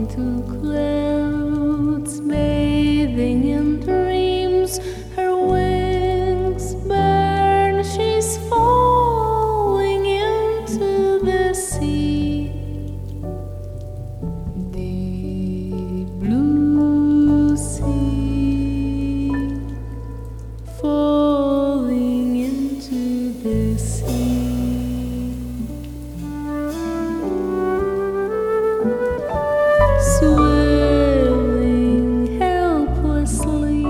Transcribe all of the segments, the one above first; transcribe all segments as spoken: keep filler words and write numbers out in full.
to clouds, bathing in dreams. Her wings burn, she's falling into the sea. The blue sea, falling into the sea. Swirling helplessly,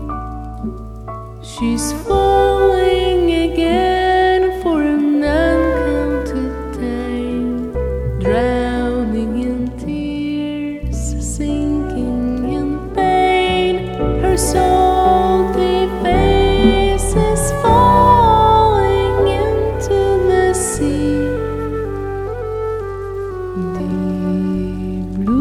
she's falling again for an uncounted time, drowning in tears, sinking in pain. Her salty face is falling into the sea. The blue